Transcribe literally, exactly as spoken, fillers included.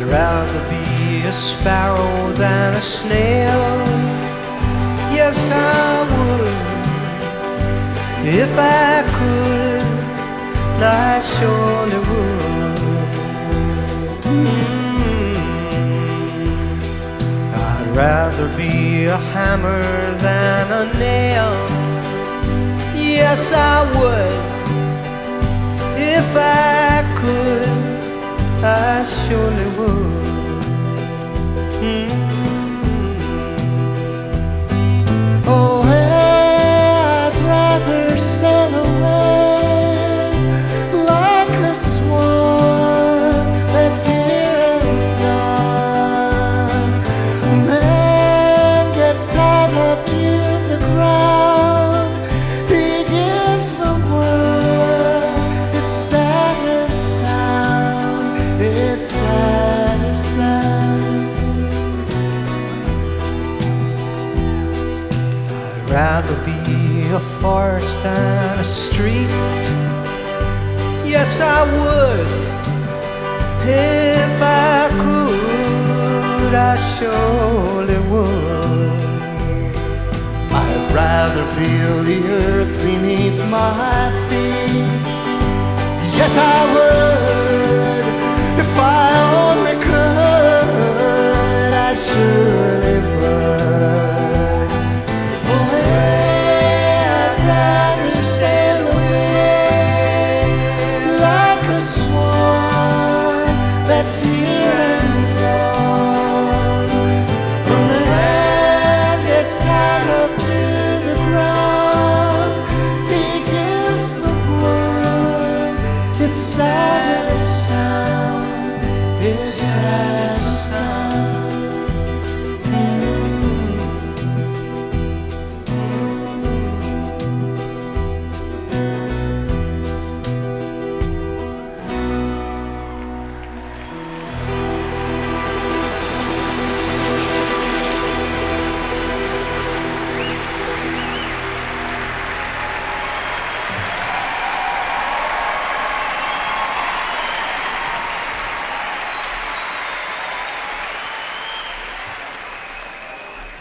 I'd rather be a sparrow than a snail. Yes, I would, if I could, I surely would. Mm. I'd rather be a hammer than a nail. Yes, I would, if I could, I surely would. Mm. Oh, I'd rather sail away like a swan that's here and gone. A man gets tied up to the ground. He gives the world its saddest sound, its saddest sound. I'd rather be a forest than a street. Yes, I would, if I could, I surely would. I'd rather feel the earth beneath my feet. Yes, I would, if I only could, I surely would. Oh, I'd rather sail away like a swan that's here and gone. When the man gets tied up to the ground, he gives the world its saddest sound, its saddest